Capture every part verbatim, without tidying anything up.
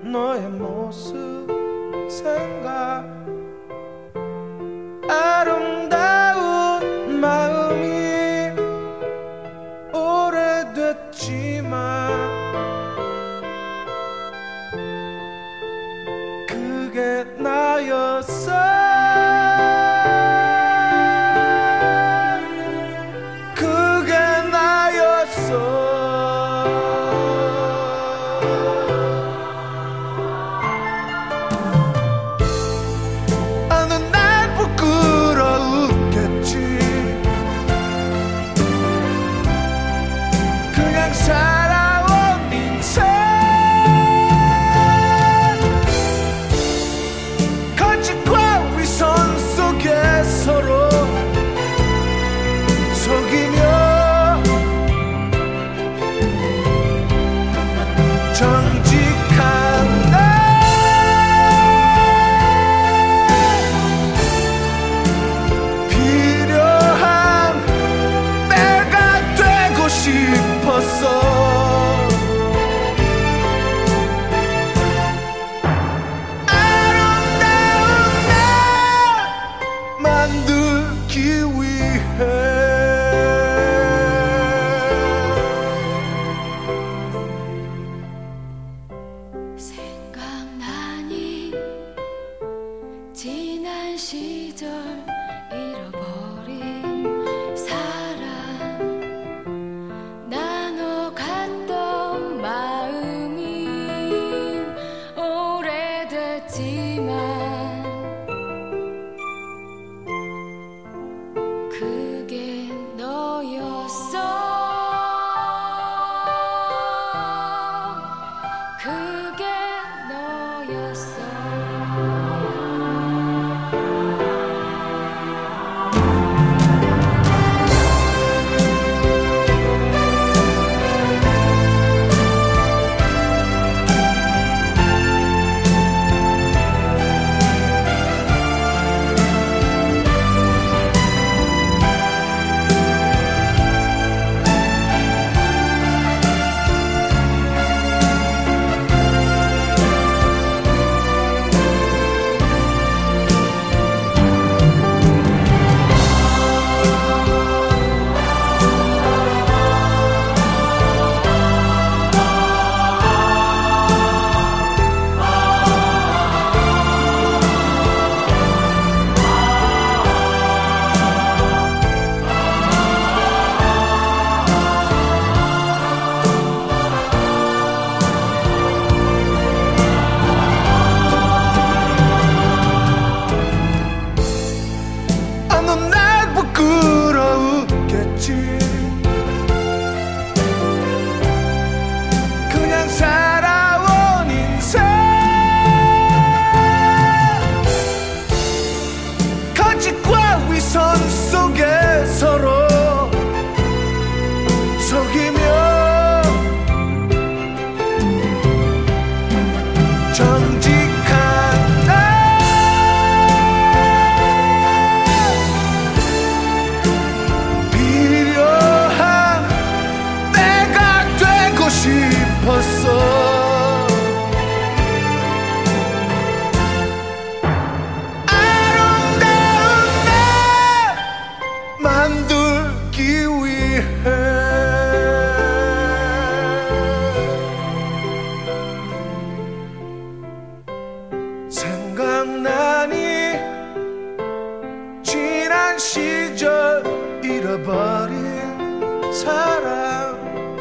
너의 모습 생각 아름다운 마음이 오래됐지만 그게 나였어. 그게 나였어. 어느 날 부끄러웠겠지. 그냥 살아온 인생 거짓과 위선 속에 서로 속이며 정직한 나 필요한 내가 되고 싶었어. 아름다운 나 만들기 위해 생각나니 지난 시절 잃어버린 사랑 나눠 갔던 마음이 오래됐지만 그게 너였어. 그게 너였어. 어느 날 부끄러웠겠지. 그냥 살아온 인생 거짓과 위선 속에 서로 속이며 정직한 나 필요한 내가 되고 싶었어. 아름다운 나 만들기 위해 생각나니 지난 시절 잃어버린 사랑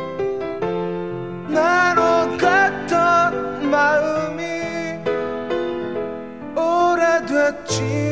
나눠 갔던 마음이 오래됐지.